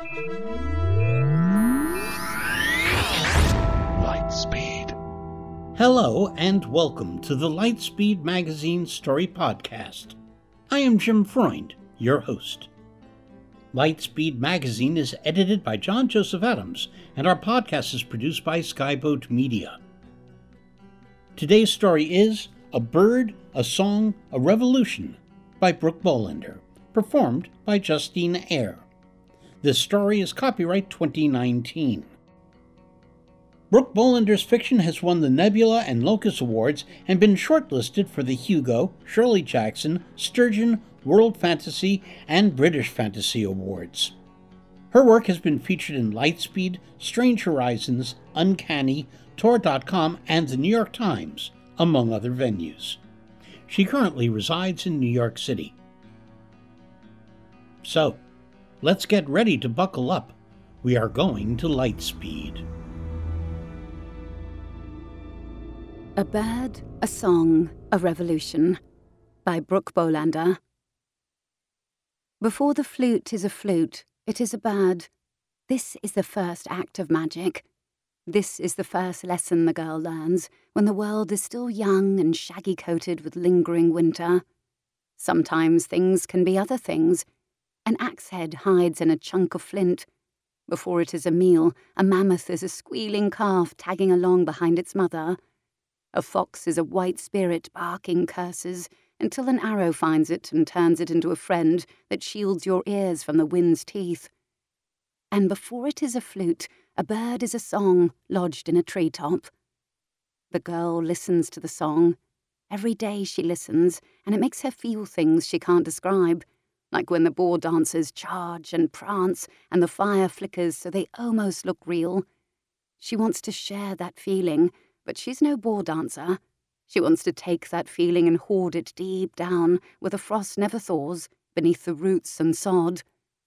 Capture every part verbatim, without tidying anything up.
Lightspeed. Hello and welcome to the Lightspeed Magazine Story Podcast. I am Jim Freund, your host. Lightspeed Magazine is edited by John Joseph Adams, and our podcast is produced by Skyboat Media. Today's story is A Bird, a Song, a Revolution by Brooke Bolander, performed by Justine Eyre. This story is copyright twenty nineteen. Brooke Bolander's fiction has won the Nebula and Locus Awards and been shortlisted for the Hugo, Shirley Jackson, Sturgeon, World Fantasy, and British Fantasy Awards. Her work has been featured in Lightspeed, Strange Horizons, Uncanny, Tor dot com, and the New York Times, among other venues. She currently resides in New York City. So, let's get ready to buckle up. We are going to Lightspeed. A Bird, a Song, a Revolution by Brooke Bolander. Before the flute is a flute, it is a bird. This is the first act of magic. This is the first lesson the girl learns when the world is still young and shaggy-coated with lingering winter. Sometimes things can be other things. An axe head hides in a chunk of flint. Before it is a meal, a mammoth is a squealing calf tagging along behind its mother. A fox is a white spirit barking curses until an arrow finds it and turns it into a friend that shields your ears from the wind's teeth. And before it is a flute, a bird is a song lodged in a treetop. The girl listens to the song. Every day she listens, and it makes her feel things she can't describe, like when the boar dancers charge and prance and the fire flickers so they almost look real. She wants to share that feeling, but she's no boar dancer. She wants to take that feeling and hoard it deep down, where the frost never thaws, beneath the roots and sod.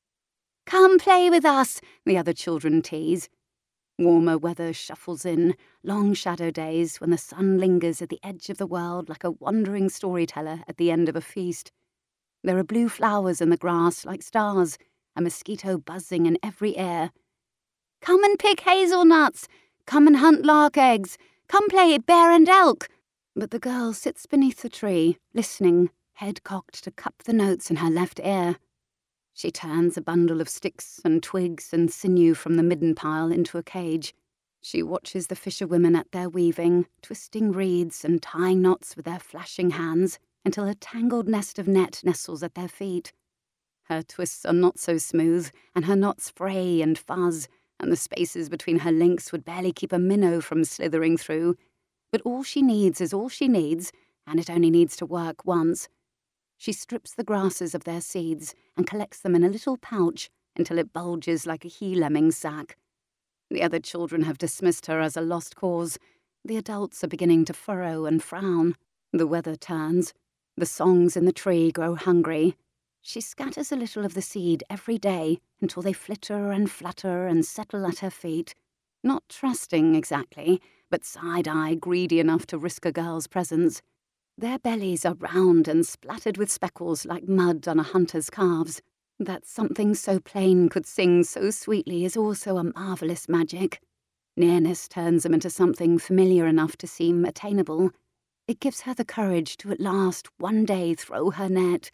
"Come play with us," the other children tease. Warmer weather shuffles in, long shadow days when the sun lingers at the edge of the world like a wandering storyteller at the end of a feast. There are blue flowers in the grass like stars, a mosquito buzzing in every air. "Come and pick hazelnuts! Come and hunt lark eggs! Come play at bear and elk!" But the girl sits beneath the tree, listening, head cocked to cup the notes in her left ear. She turns a bundle of sticks and twigs and sinew from the midden pile into a cage. She watches the fisherwomen at their weaving, twisting reeds and tying knots with their flashing hands, until a tangled nest of net nestles at their feet. Her twists are not so smooth, and her knots fray and fuzz, and the spaces between her links would barely keep a minnow from slithering through. But all she needs is all she needs, and it only needs to work once. She strips the grasses of their seeds and collects them in a little pouch until it bulges like a he-lemming sack. The other children have dismissed her as a lost cause. The adults are beginning to furrow and frown. The weather turns. The songs in the tree grow hungry. She scatters a little of the seed every day until they flitter and flutter and settle at her feet. Not trusting exactly, but side-eye greedy enough to risk a girl's presence. Their bellies are round and splattered with speckles like mud on a hunter's calves. That something so plain could sing so sweetly is also a marvellous magic. Nearness turns them into something familiar enough to seem attainable. It gives her the courage to at last one day throw her net.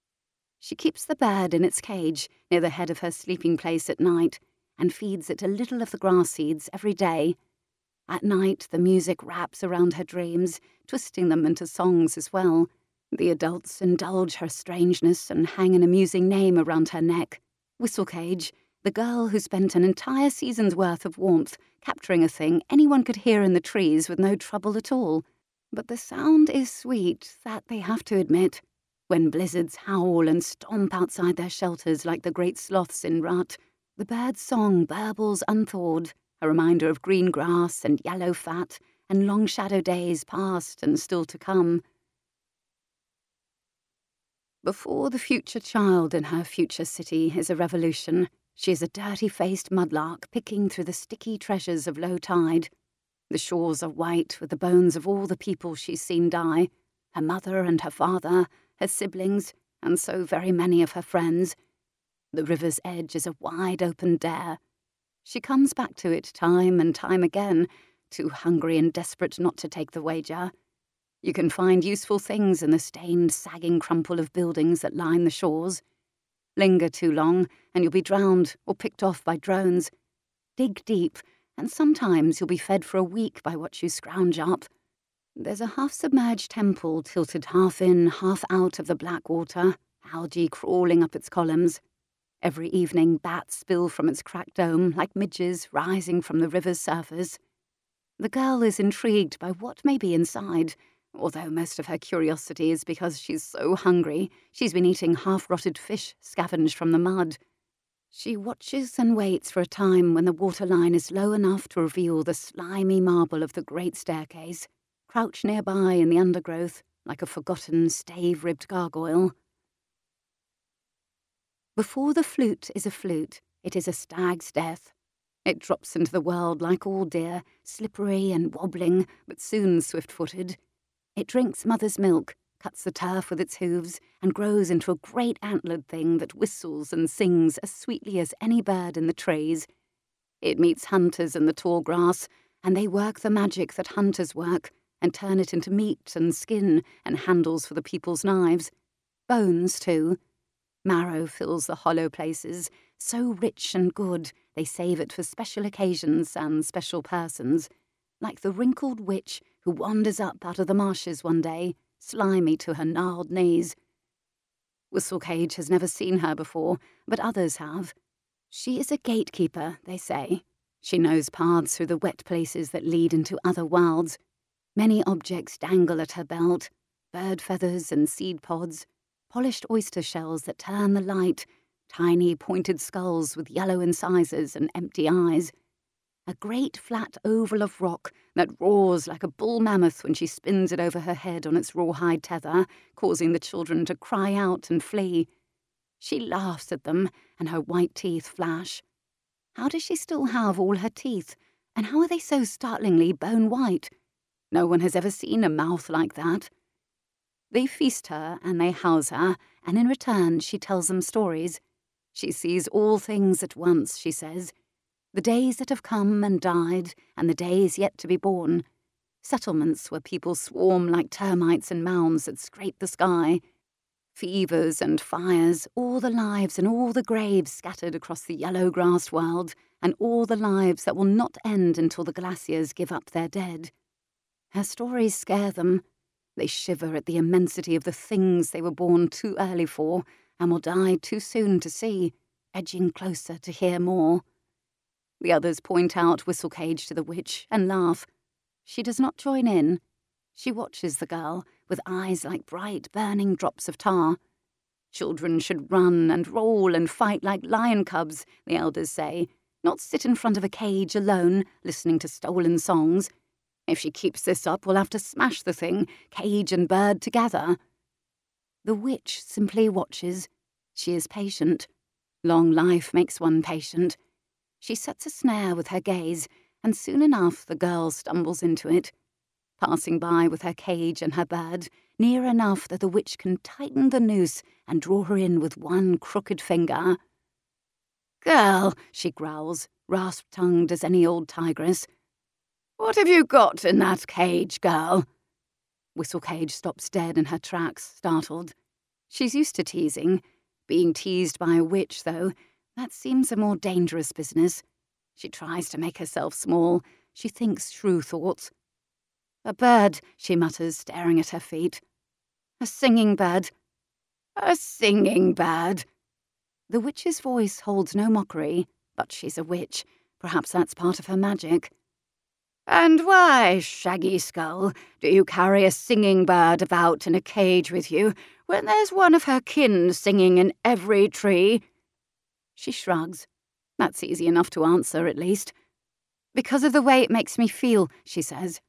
She keeps the bird in its cage near the head of her sleeping place at night and feeds it a little of the grass seeds every day. At night, the music wraps around her dreams, twisting them into songs as well. The adults indulge her strangeness and hang an amusing name around her neck. Whistlecage, the girl who spent an entire season's worth of warmth capturing a thing anyone could hear in the trees with no trouble at all. But the sound is sweet, that they have to admit. When blizzards howl and stomp outside their shelters like the great sloths in rut, the bird's song burbles unthawed, a reminder of green grass and yellow fat and long shadow days past and still to come. Before the future child in her future city is a revolution, she is a dirty-faced mudlark picking through the sticky treasures of low tide. The shores are white with the bones of all the people she's seen die, her mother and her father, her siblings, and so very many of her friends. The river's edge is a wide-open dare. She comes back to it time and time again, too hungry and desperate not to take the wager. You can find useful things in the stained, sagging crumple of buildings that line the shores. Linger too long, and you'll be drowned or picked off by drones. Dig deep, and sometimes you'll be fed for a week by what you scrounge up. There's a half-submerged temple tilted half in, half out of the black water, algae crawling up its columns. Every evening bats spill from its cracked dome like midges rising from the river's surface. The girl is intrigued by what may be inside, although most of her curiosity is because she's so hungry she's been eating half-rotted fish scavenged from the mud. She watches and waits for a time when the waterline is low enough to reveal the slimy marble of the great staircase, crouched nearby in the undergrowth like a forgotten stave-ribbed gargoyle. Before the flute is a flute, it is a stag's death. It drops into the world like all deer, slippery and wobbling, but soon swift-footed. It drinks mother's milk, cuts the turf with its hooves, and grows into a great antlered thing that whistles and sings as sweetly as any bird in the trees. It meets hunters in the tall grass, and they work the magic that hunters work, and turn it into meat and skin and handles for the people's knives. Bones, too. Marrow fills the hollow places, so rich and good they save it for special occasions and special persons, like the wrinkled witch who wanders up out of the marshes one day, slimy to her gnarled knees. Whistlecage has never seen her before, but others have. She is a gatekeeper, they say. She knows paths through the wet places that lead into other worlds. Many objects dangle at her belt, bird feathers and seed pods, polished oyster shells that turn the light, tiny pointed skulls with yellow incisors and empty eyes, a great flat oval of rock that roars like a bull mammoth when she spins it over her head on its rawhide tether, causing the children to cry out and flee. She laughs at them, and her white teeth flash. How does she still have all her teeth, and how are they so startlingly bone-white? No one has ever seen a mouth like that. They feast her and they house her, and in return she tells them stories. She sees all things at once, she says. The days that have come and died, and the days yet to be born. Settlements where people swarm like termites and mounds that scrape the sky. Fevers and fires, all the lives and all the graves scattered across the yellow-grassed world, and all the lives that will not end until the glaciers give up their dead. Her stories scare them. They shiver at the immensity of the things they were born too early for and will die too soon to see, edging closer to hear more. The others point out Whistlecage to the witch and laugh. She does not join in. She watches the girl with eyes like bright, burning drops of tar. Children should run and roll and fight like lion cubs, the elders say, not sit in front of a cage alone, listening to stolen songs. If she keeps this up, we'll have to smash the thing, cage and bird together. The witch simply watches. She is patient. Long life makes one patient. She sets a snare with her gaze, and soon enough the girl stumbles into it, passing by with her cage and her bird, near enough that the witch can tighten the noose and draw her in with one crooked finger. "Girl," she growls, rasp-tongued as any old tigress. "What have you got in that cage, girl?" Whistlecage stops dead in her tracks, startled. She's used to teasing. Being teased by a witch, though, that seems a more dangerous business. She tries to make herself small. She thinks shrew thoughts. "A bird," she mutters, staring at her feet. "A singing bird." "A singing bird." The witch's voice holds no mockery, but she's a witch. Perhaps that's part of her magic. "And why, Shaggy Skull, do you carry a singing bird about in a cage with you when there's one of her kin singing in every tree?" She shrugs. That's easy enough to answer, at least. "Because of the way it makes me feel," she says.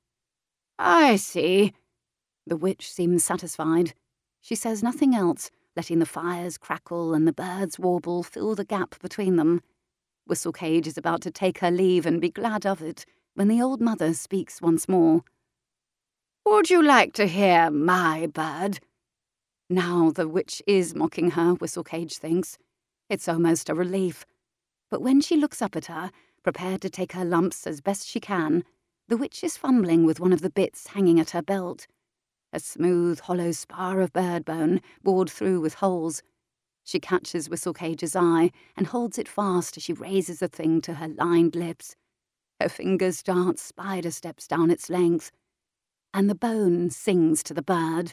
"I see." The witch seems satisfied. She says nothing else, letting the fires crackle and the birds warble fill the gap between them. Whistlecage is about to take her leave and be glad of it, when the old mother speaks once more. "Would you like to hear my bird?" Now the witch is mocking her, Whistlecage thinks. It's almost a relief. But when she looks up at her, prepared to take her lumps as best she can, the witch is fumbling with one of the bits hanging at her belt. A smooth, hollow spar of bird bone, bored through with holes. She catches Whistlecage's eye and holds it fast as she raises the thing to her lined lips. Her fingers dance spider steps down its length, and the bone sings to the bird.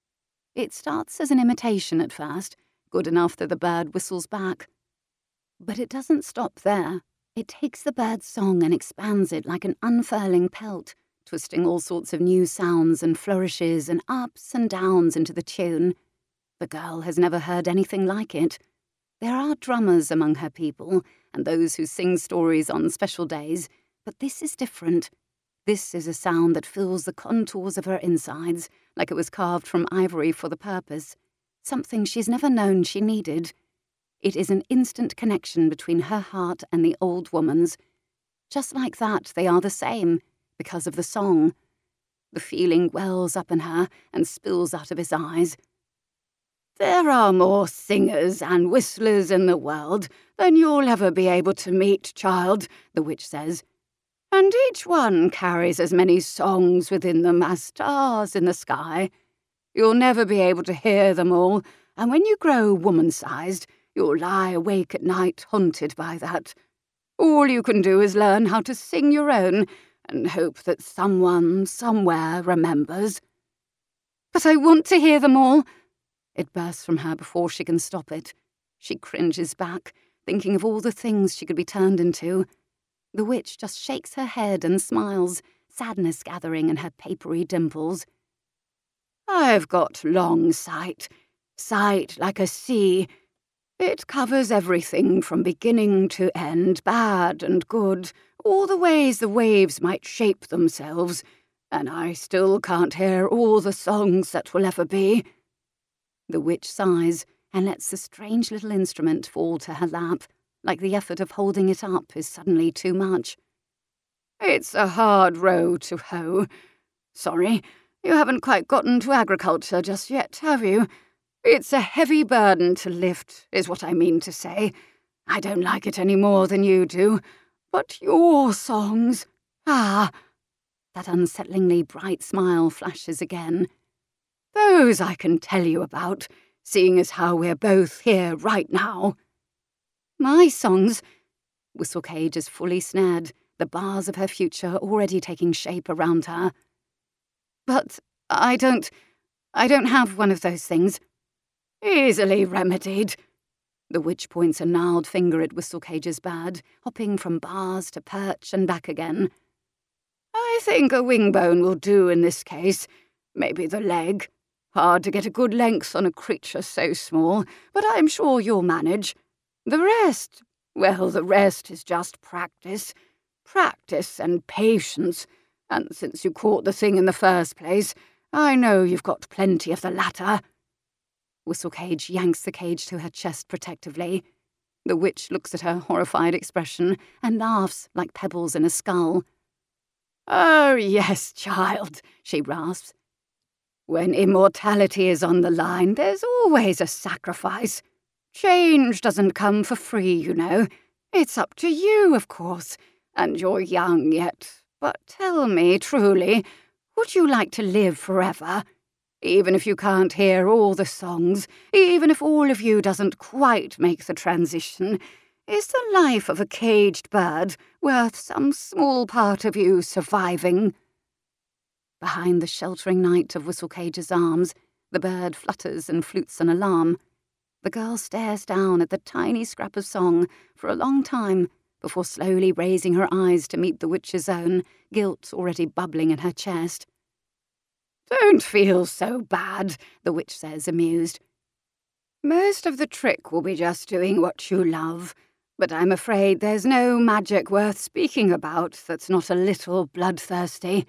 It starts as an imitation at first, good enough that the bird whistles back. But it doesn't stop there. It takes the bird's song and expands it like an unfurling pelt, twisting all sorts of new sounds and flourishes and ups and downs into the tune. The girl has never heard anything like it. There are drummers among her people, and those who sing stories on special days, but this is different. This is a sound that fills the contours of her insides, like it was carved from ivory for the purpose, something she's never known she needed. It is an instant connection between her heart and the old woman's. Just like that, they are the same, because of the song. The feeling wells up in her and spills out of his eyes. There are more singers and whistlers in the world than you'll ever be able to meet, child, the witch says. And each one carries as many songs within them as stars in the sky. You'll never be able to hear them all, and when you grow woman-sized, you'll lie awake at night haunted by that. All you can do is learn how to sing your own and hope that someone, somewhere, remembers. But I want to hear them all. It bursts from her before she can stop it. She cringes back, thinking of all the things she could be turned into. The witch just shakes her head and smiles, sadness gathering in her papery dimples. I've got long sight, sight like a sea. It covers everything from beginning to end, bad and good, all the ways the waves might shape themselves, and I still can't hear all the songs that will ever be. The witch sighs and lets the strange little instrument fall to her lap, like the effort of holding it up is suddenly too much. It's a hard row to hoe. Sorry, you haven't quite gotten to agriculture just yet, have you? It's a heavy burden to lift, is what I mean to say. I don't like it any more than you do. But your songs, ah, that unsettlingly bright smile flashes again. Those I can tell you about, seeing as how we're both here right now. My songs? Whistlecage is fully snared, the bars of her future already taking shape around her. But I don't, I don't have one of those things. Easily remedied. The witch points a gnarled finger at Whistlecage's bad, hopping from bars to perch and back again. I think a wing bone will do in this case. Maybe the leg. Hard to get a good length on a creature so small, but I'm sure you'll manage. The rest, well, the rest is just practice. Practice and patience. And since you caught the thing in the first place, I know you've got plenty of the latter. Whistlecage yanks the cage to her chest protectively. The witch looks at her horrified expression and laughs like pebbles in a skull. Oh, yes, child, she rasps. When immortality is on the line, there's always a sacrifice. Change doesn't come for free, you know. It's up to you, of course, and you're young yet. But tell me, truly, would you like to live forever? Even if you can't hear all the songs, even if all of you doesn't quite make the transition, is the life of a caged bird worth some small part of you surviving? Behind the sheltering night of Whistlecage's arms, the bird flutters and flutes an alarm. The girl stares down at the tiny scrap of song for a long time before slowly raising her eyes to meet the witch's own, guilt already bubbling in her chest. Don't feel so bad, the witch says, amused. Most of the trick will be just doing what you love, but I'm afraid there's no magic worth speaking about that's not a little bloodthirsty.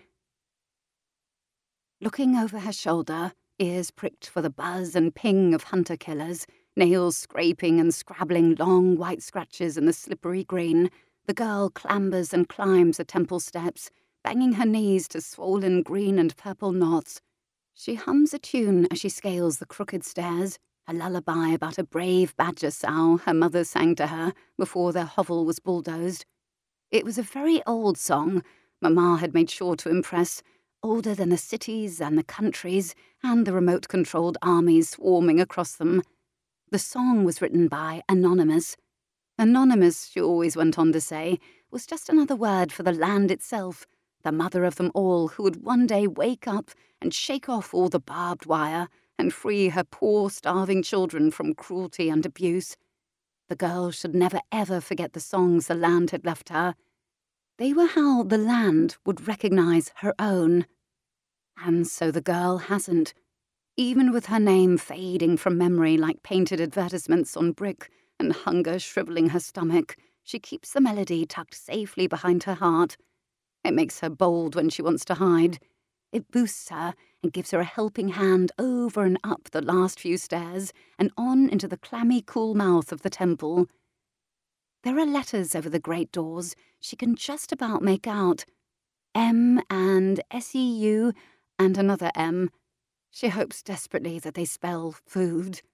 Looking over her shoulder, ears pricked for the buzz and ping of hunter-killers, nails scraping and scrabbling long white scratches in the slippery green, the girl clambers and climbs the temple steps, banging her knees to swollen green and purple knots. She hums a tune as she scales the crooked stairs, a lullaby about a brave badger sow her mother sang to her before their hovel was bulldozed. It was a very old song, Mamma had made sure to impress, older than the cities and the countries and the remote-controlled armies swarming across them. The song was written by Anonymous. Anonymous, she always went on to say, was just another word for the land itself, the mother of them all, who would one day wake up and shake off all the barbed wire and free her poor, starving children from cruelty and abuse. The girl should never ever forget the songs the land had left her. They were how the land would recognize her own. And so the girl hasn't. Even with her name fading from memory like painted advertisements on brick and hunger shriveling her stomach, she keeps the melody tucked safely behind her heart. It makes her bold when she wants to hide. It boosts her and gives her a helping hand over and up the last few stairs and on into the clammy, cool mouth of the temple. There are letters over the great doors she can just about make out. M and S E U and another M. She hopes desperately that they spell food.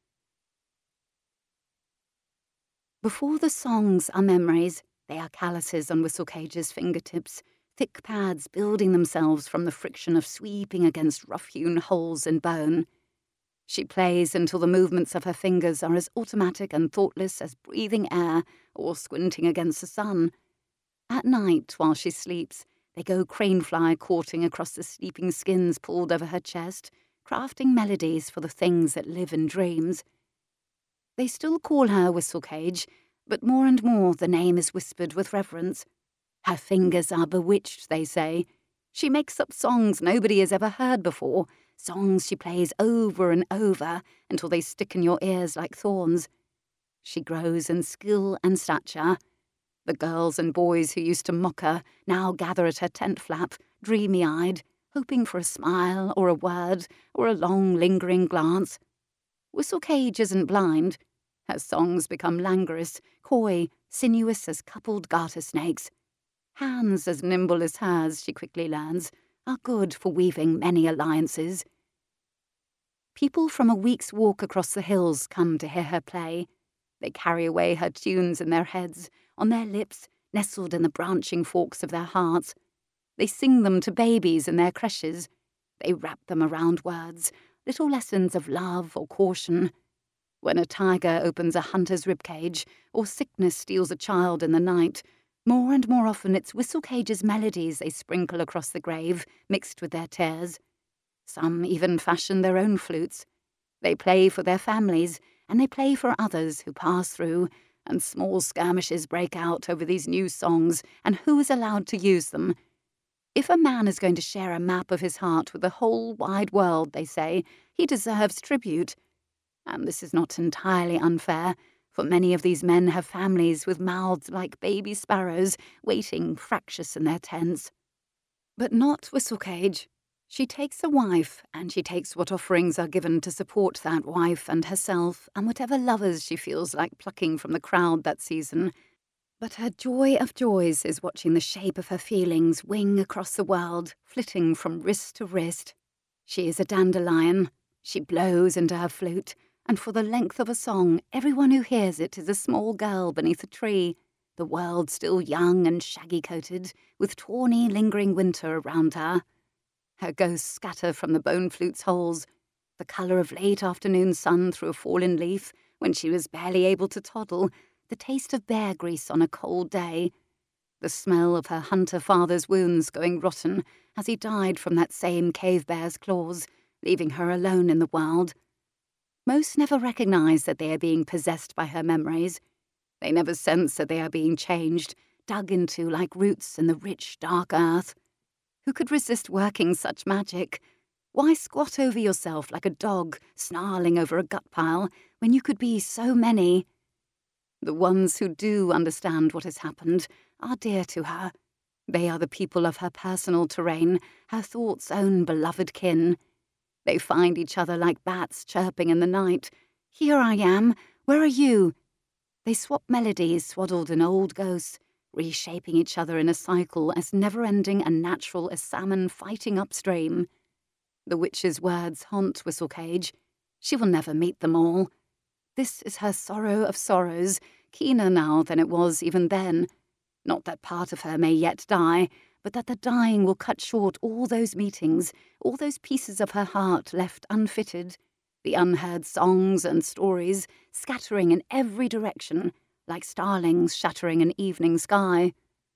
Before the songs are memories, they are calluses on Whistlecage's fingertips, thick pads building themselves from the friction of sweeping against rough-hewn holes in bone. She plays until the movements of her fingers are as automatic and thoughtless as breathing air or squinting against the sun. At night, while she sleeps, they go crane-fly courting across the sleeping skins pulled over her chest, crafting melodies for the things that live in dreams. They still call her Whistlecage, but more and more the name is whispered with reverence. Her fingers are bewitched, they say. She makes up songs nobody has ever heard before, songs she plays over and over until they stick in your ears like thorns. She grows in skill and stature. The girls and boys who used to mock her now gather at her tent flap, dreamy-eyed, hoping for a smile or a word or a long, lingering glance. Whistlecage isn't blind. Her songs become languorous, coy, sinuous as coupled garter snakes. Hands as nimble as hers, she quickly learns, are good for weaving many alliances. People from a week's walk across the hills come to hear her play. They carry away her tunes in their heads, on their lips, nestled in the branching forks of their hearts. They sing them to babies in their creches. They wrap them around words, little lessons of love or caution. When a tiger opens a hunter's ribcage, or sickness steals a child in the night, more and more often it's Whistlecage's melodies they sprinkle across the grave, mixed with their tears. Some even fashion their own flutes. They play for their families, and they play for others who pass through, and small skirmishes break out over these new songs and who is allowed to use them. If a man is going to share a map of his heart with the whole wide world, they say, he deserves tribute. And this is not entirely unfair, for many of these men have families with mouths like baby sparrows, waiting fractious in their tents. But not Whistlecage. She takes a wife, and she takes what offerings are given to support that wife and herself, and whatever lovers she feels like plucking from the crowd that season. But her joy of joys is watching the shape of her feelings wing across the world, flitting from wrist to wrist. She is a dandelion. She blows into her flute, and for the length of a song, everyone who hears it is a small girl beneath a tree, the world still young and shaggy-coated, with tawny, lingering winter around her. Her ghosts scatter from the bone flute's holes, the colour of late afternoon sun through a fallen leaf when she was barely able to toddle, the taste of bear grease on a cold day, the smell of her hunter father's wounds going rotten as he died from that same cave bear's claws, leaving her alone in the world. Most never recognise that they are being possessed by her memories. They never sense that they are being changed, dug into like roots in the rich, dark earth. Who could resist working such magic? Why squat over yourself like a dog snarling over a gut pile when you could be so many? The ones who do understand what has happened are dear to her. They are the people of her personal terrain, her thoughts' own beloved kin. They find each other like bats chirping in the night. Here I am. Where are you? They swap melodies swaddled in old ghosts, reshaping each other in a cycle as never-ending and natural as salmon fighting upstream. The witch's words haunt Whistlecage. She will never meet them all. This is her sorrow of sorrows, keener now than it was even then. Not that part of her may yet die, but that the dying will cut short all those meetings, all those pieces of her heart left unfitted, the unheard songs and stories scattering in every direction, like starlings shattering an evening sky.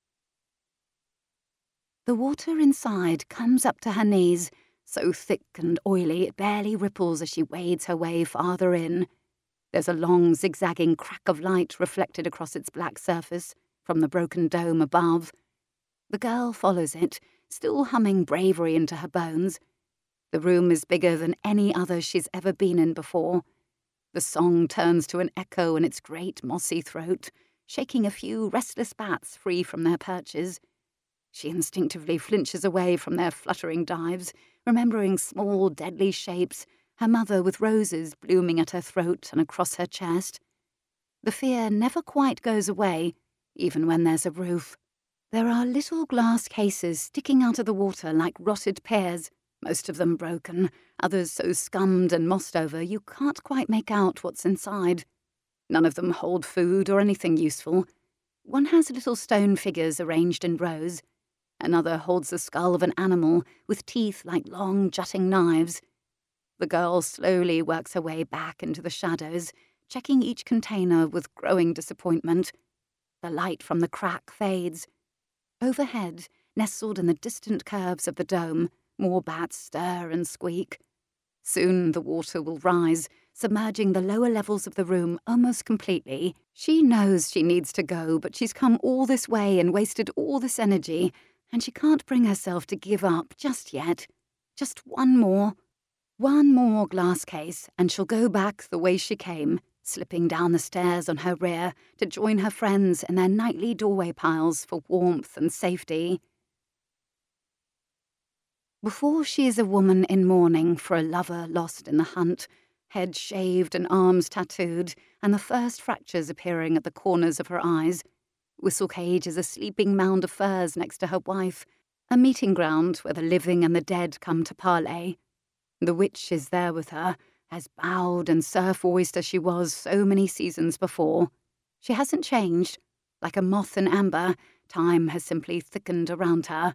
The water inside comes up to her knees, so thick and oily it barely ripples as she wades her way farther in. There's a long zigzagging crack of light reflected across its black surface from the broken dome above. The girl follows it, still humming bravery into her bones. The room is bigger than any other she's ever been in before. The song turns to an echo in its great mossy throat, shaking a few restless bats free from their perches. She instinctively flinches away from their fluttering dives, remembering small, deadly shapes, her mother with roses blooming at her throat and across her chest. The fear never quite goes away, even when there's a roof. There are little glass cases sticking out of the water like rotted pears, most of them broken, others so scummed and mossed over you can't quite make out what's inside. None of them hold food or anything useful. One has little stone figures arranged in rows. Another holds the skull of an animal with teeth like long jutting knives. The girl slowly works her way back into the shadows, checking each container with growing disappointment. The light from the crack fades. Overhead, nestled in the distant curves of the dome, more bats stir and squeak. Soon the water will rise, submerging the lower levels of the room almost completely. She knows she needs to go, but she's come all this way and wasted all this energy, and she can't bring herself to give up just yet. Just one more. One more glass case, and she'll go back the way she came, slipping down the stairs on her rear to join her friends in their nightly doorway piles for warmth and safety. Before she is a woman in mourning for a lover lost in the hunt, head shaved and arms tattooed, and the first fractures appearing at the corners of her eyes, Whistlecage is a sleeping mound of furs next to her wife, a meeting ground where the living and the dead come to parley. The witch is there with her, as bowed and surf-voiced as she was so many seasons before. She hasn't changed. Like a moth in amber, time has simply thickened around her.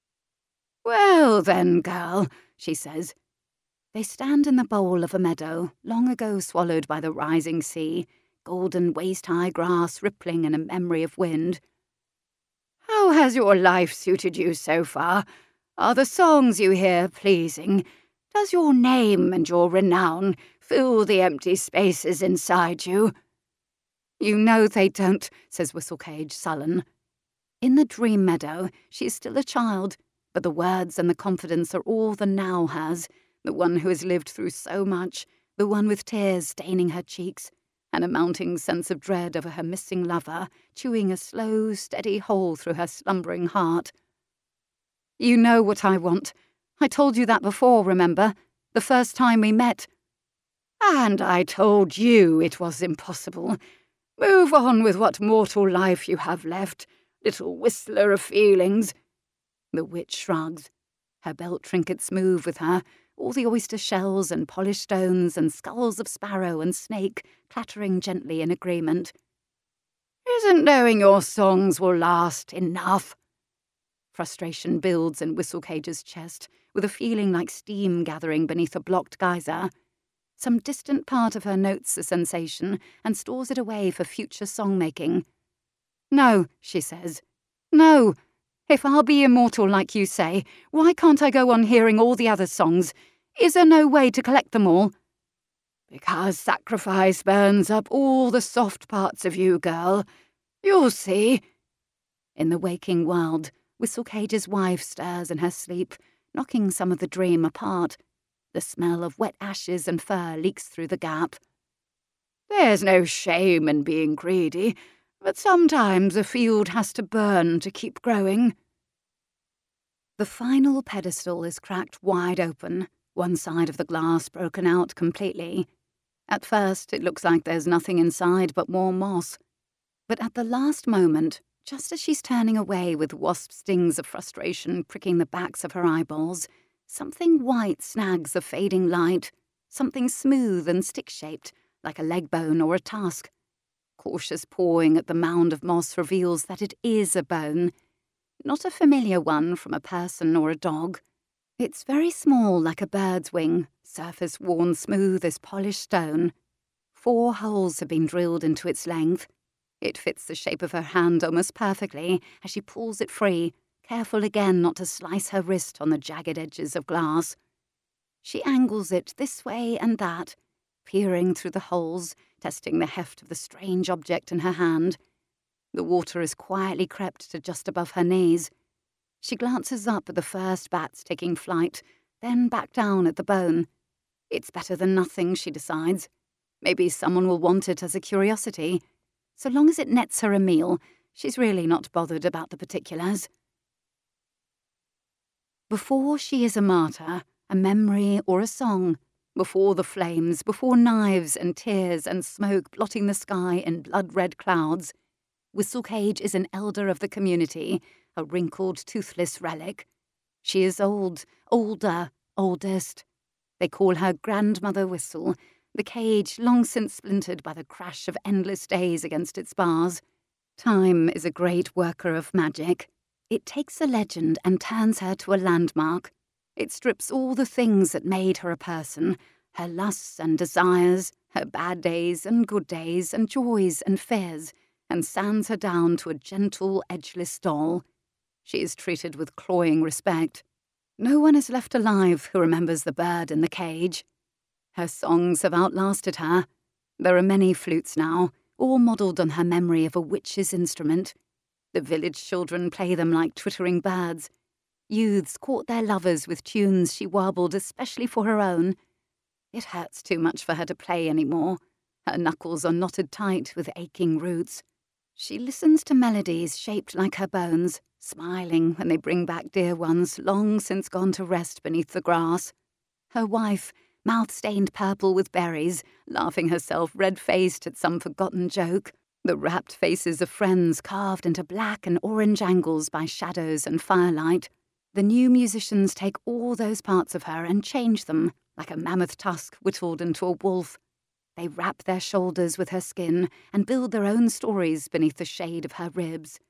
"Well then, girl," she says. They stand in the bowl of a meadow, long ago swallowed by the rising sea, golden waist-high grass rippling in a memory of wind. "How has your life suited you so far? Are the songs you hear pleasing? Does your name and your renown fill the empty spaces inside you?" "You know they don't," says Whistlecage, sullen. In the dream meadow, she is still a child, but the words and the confidence are all the now has, the one who has lived through so much, the one with tears staining her cheeks, and a mounting sense of dread over her missing lover, chewing a slow, steady hole through her slumbering heart. "You know what I want. I told you that before, remember? The first time we met." "And I told you it was impossible. Move on with what mortal life you have left, little whistler of feelings." The witch shrugs. Her belt trinkets move with her, all the oyster shells and polished stones and skulls of sparrow and snake clattering gently in agreement. "Isn't knowing your songs will last enough?" Frustration builds in Whistlecage's chest, with a feeling like steam gathering beneath a blocked geyser. Some distant part of her notes the sensation and stores it away for future song-making. "No," she says. "No. If I'll be immortal like you say, why can't I go on hearing all the other songs? Is there no way to collect them all?" "Because sacrifice burns up all the soft parts of you, girl. You'll see." In the waking world, Whistlecage's wife stirs in her sleep, knocking some of the dream apart. The smell of wet ashes and fur leaks through the gap. "There's no shame in being greedy, but sometimes a field has to burn to keep growing." The final pedestal is cracked wide open, one side of the glass broken out completely. At first, it looks like there's nothing inside but more moss. But at the last moment, just as she's turning away with wasp stings of frustration pricking the backs of her eyeballs, something white snags the fading light, something smooth and stick-shaped, like a leg bone or a tusk. Cautious pawing at the mound of moss reveals that it is a bone, not a familiar one from a person or a dog. It's very small, like a bird's wing, surface worn smooth as polished stone. Four holes have been drilled into its length. It fits the shape of her hand almost perfectly as she pulls it free, careful again not to slice her wrist on the jagged edges of glass. She angles it this way and that, peering through the holes, testing the heft of the strange object in her hand. The water has quietly crept to just above her knees. She glances up at the first bats taking flight, then back down at the bone. It's better than nothing, she decides. Maybe someone will want it as a curiosity. So long as it nets her a meal, she's really not bothered about the particulars. Before she is a martyr, a memory or a song, before the flames, before knives and tears and smoke blotting the sky in blood-red clouds, Whistlecage is an elder of the community, a wrinkled, toothless relic. She is old, older, oldest. They call her Grandmother Whistle, the cage long since splintered by the crash of endless days against its bars. Time is a great worker of magic. It takes a legend and turns her to a landmark. It strips all the things that made her a person, her lusts and desires, her bad days and good days and joys and fears, and sands her down to a gentle, edgeless doll. She is treated with cloying respect. No one is left alive who remembers the bird in the cage. Her songs have outlasted her. There are many flutes now, all modelled on her memory of a witch's instrument. The village children play them like twittering birds. Youths court their lovers with tunes she warbled especially for her own. It hurts too much for her to play any more. Her knuckles are knotted tight with aching roots. She listens to melodies shaped like her bones, smiling when they bring back dear ones long since gone to rest beneath the grass. Her wife, mouth stained purple with berries, laughing herself red-faced at some forgotten joke. The rapt faces of friends carved into black and orange angles by shadows and firelight. The new musicians take all those parts of her and change them, like a mammoth tusk whittled into a wolf. They wrap their shoulders with her skin and build their own stories beneath the shade of her ribs.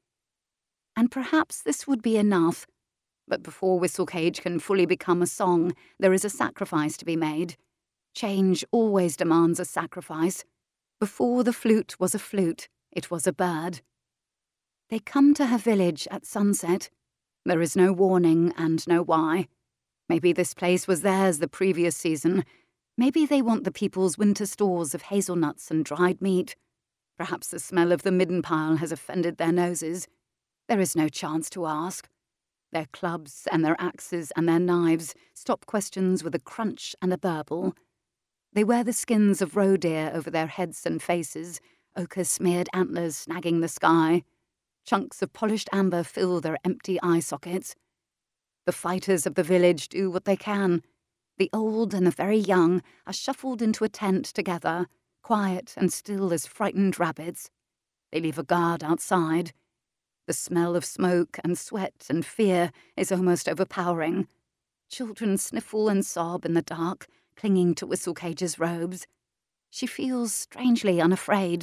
And perhaps this would be enough. But before Whistlecage can fully become a song, there is a sacrifice to be made. Change always demands a sacrifice. Before the flute was a flute, it was a bird. They come to her village at sunset. There is no warning and no why. Maybe this place was theirs the previous season. Maybe they want the people's winter stores of hazelnuts and dried meat. Perhaps the smell of the midden pile has offended their noses. There is no chance to ask. Their clubs and their axes and their knives stop questions with a crunch and a burble. They wear the skins of roe deer over their heads and faces, ochre-smeared antlers snagging the sky. Chunks of polished amber fill their empty eye sockets. The fighters of the village do what they can. The old and the very young are shuffled into a tent together, quiet and still as frightened rabbits. They leave a guard outside. The smell of smoke and sweat and fear is almost overpowering. Children sniffle and sob in the dark, clinging to Whistlecage's robes. She feels strangely unafraid.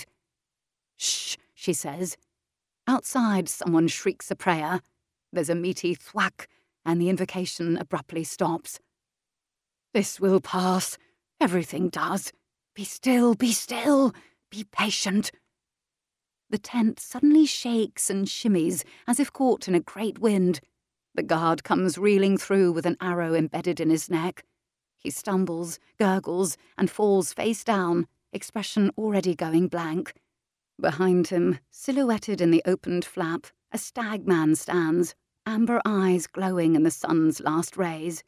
"Shh," she says. Outside, someone shrieks a prayer. There's a meaty thwack, and the invocation abruptly stops. "This will pass. Everything does. Be still, be still. Be patient." The tent suddenly shakes and shimmies as if caught in a great wind. The guard comes reeling through with an arrow embedded in his neck. He stumbles, gurgles, and falls face down, expression already going blank. Behind him, silhouetted in the opened flap, a stag man stands, amber eyes glowing in the sun's last rays.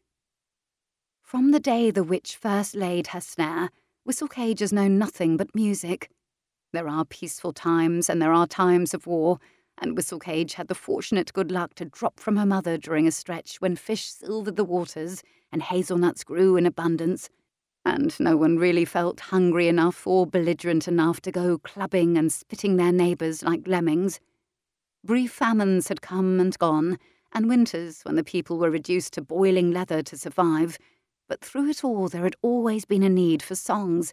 From the day the witch first laid her snare, Whistlecage has known nothing but music. There are peaceful times and there are times of war, and Whistlecage had the fortunate good luck to drop from her mother during a stretch when fish silvered the waters and hazelnuts grew in abundance, and no one really felt hungry enough or belligerent enough to go clubbing and spitting their neighbours like lemmings. Brief famines had come and gone, and winters when the people were reduced to boiling leather to survive, but through it all there had always been a need for songs.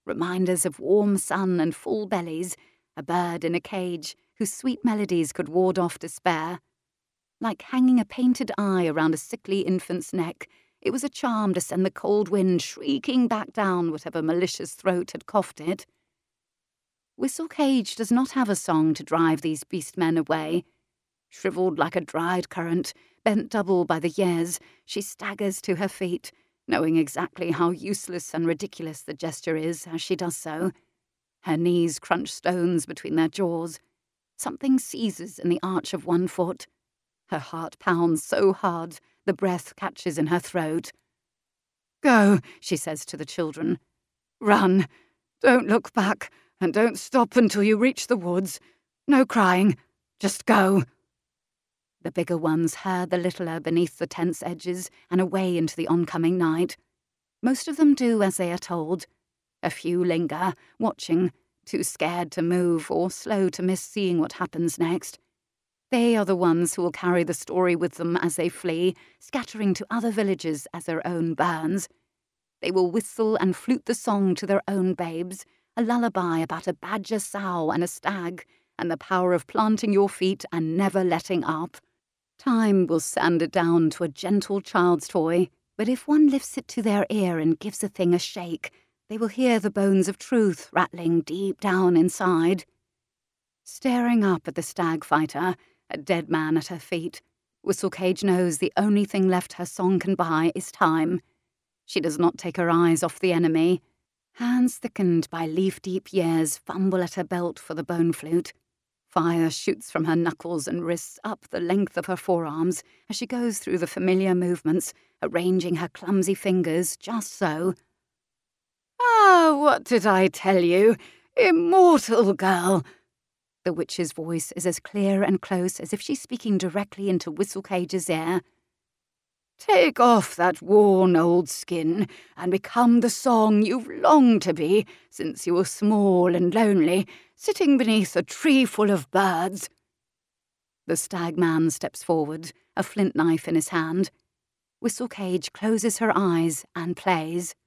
reminders of warm sun and full bellies, a bird in a cage whose sweet melodies could ward off despair. Like hanging a painted eye around a sickly infant's neck, it was a charm to send the cold wind shrieking back down whatever malicious throat had coughed it. Whistle Cage does not have a song to drive these beast-men away. Shriveled like a dried currant, bent double by the years, she staggers to her feet, knowing exactly how useless and ridiculous the gesture is as she does so. Her knees crunch stones between their jaws. Something seizes in the arch of one foot. Her heart pounds so hard the breath catches in her throat. "Go," she says to the children. "Run. Don't look back, and don't stop until you reach the woods. No crying. Just go." The bigger ones herd the littler beneath the tent's edges and away into the oncoming night. Most of them do as they are told. A few linger, watching, too scared to move or slow to miss seeing what happens next. They are the ones who will carry the story with them as they flee, scattering to other villages as their own burns. They will whistle and flute the song to their own babes, a lullaby about a badger sow and a stag, and the power of planting your feet and never letting up. Time will sand it down to a gentle child's toy, but if one lifts it to their ear and gives the thing a shake, they will hear the bones of truth rattling deep down inside. Staring up at the stag fighter, a dead man at her feet, Whistle Cage knows the only thing left her song can buy is time. She does not take her eyes off the enemy. Hands thickened by leaf-deep years fumble at her belt for the bone flute. Fire shoots from her knuckles and wrists up the length of her forearms as she goes through the familiar movements, arranging her clumsy fingers just so. "Ah, what did I tell you? Immortal girl!" The witch's voice is as clear and close as if she's speaking directly into Whistle Cage's ear. "Take off that worn old skin and become the song you've longed to be since you were small and lonely, sitting beneath a tree full of birds." The stag man steps forward, a flint knife in his hand. Whistle Cage closes her eyes and plays.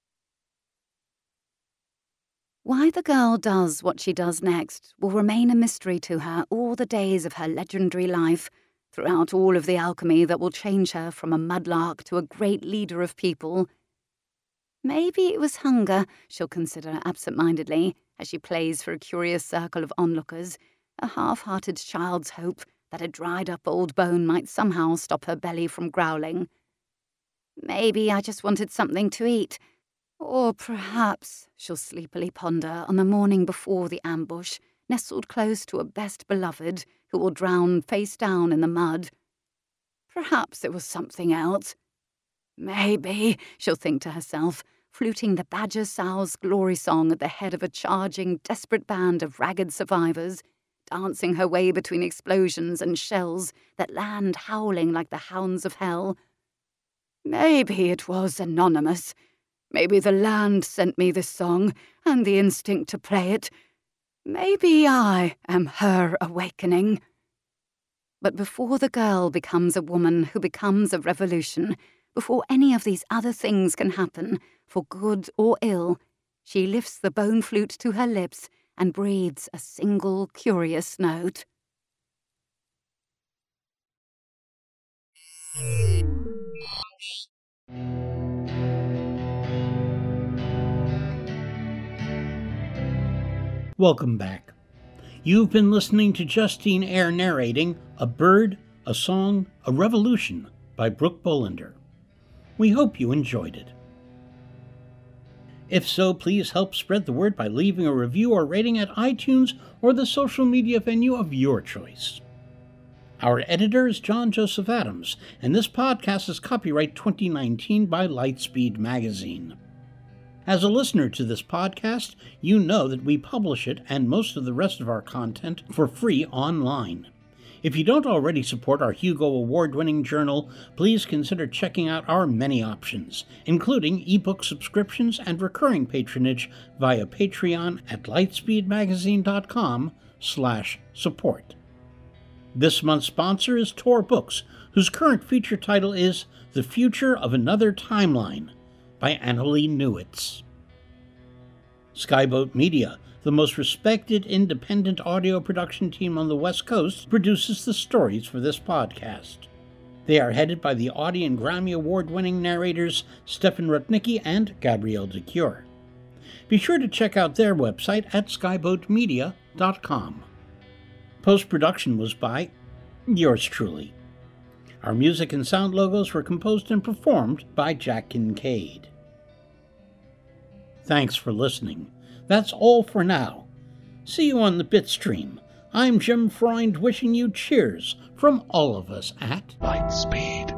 Why the girl does what she does next will remain a mystery to her all the days of her legendary life, throughout all of the alchemy that will change her from a mudlark to a great leader of people. Maybe it was hunger, she'll consider absent-mindedly, as she plays for a curious circle of onlookers, a half-hearted child's hope that a dried-up old bone might somehow stop her belly from growling. Maybe I just wanted something to eat. Or perhaps, she'll sleepily ponder on the morning before the ambush, nestled close to a best beloved who will drown face down in the mud. Perhaps it was something else. Maybe, she'll think to herself, fluting the badger sow's glory song at the head of a charging, desperate band of ragged survivors, dancing her way between explosions and shells that land howling like the hounds of hell. Maybe it was anonymous. Maybe the land sent me this song and the instinct to play it. Maybe I am her awakening. But before the girl becomes a woman who becomes a revolution, before any of these other things can happen, for good or ill, she lifts the bone flute to her lips and breathes a single curious note. Welcome back. You've been listening to Justine Eyre narrating A Bird, a Song, a Revolution by Brooke Bolander. We hope you enjoyed it. If so, please help spread the word by leaving a review or rating at iTunes or the social media venue of your choice. Our editor is John Joseph Adams, and this podcast is copyright twenty nineteen by Lightspeed Magazine. As a listener to this podcast, you know that we publish it and most of the rest of our content for free online. If you don't already support our Hugo Award-winning journal, please consider checking out our many options, including ebook subscriptions and recurring patronage via Patreon at lightspeedmagazine.com slash support. This month's sponsor is Tor Books, whose current feature title is The Future of Another Timeline by Annalee Newitz. Skyboat Media, the most respected independent audio production team on the West Coast, produces the stories for this podcast. They are headed by the Audie and Grammy Award-winning narrators Stefan Rudnicki and Gabrielle de Cure. Be sure to check out their website at skyboat media dot com. Post-production was by yours truly. Our music and sound logos were composed and performed by Jack Kincaid. Thanks for listening. That's all for now. See you on the Bitstream. I'm Jim Freund wishing you cheers from all of us at Lightspeed.